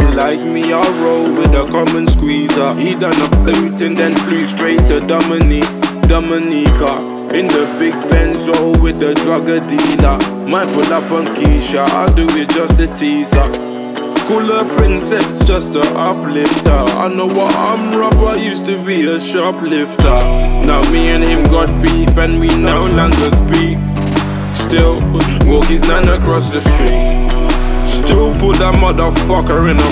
ain't like me, I roll with a common squeezer. He done a Putin, then flew straight to Dominica. In the big Benzo with the drug dealer. Might pull up on Keisha, I'll do it just to tease her. Call her princess, just a uplifter. I know what I'm rob, I used to be a shoplifter. Now me and him got beef and we no longer speak. Still walk his nan across the street. Still put that motherfucker in a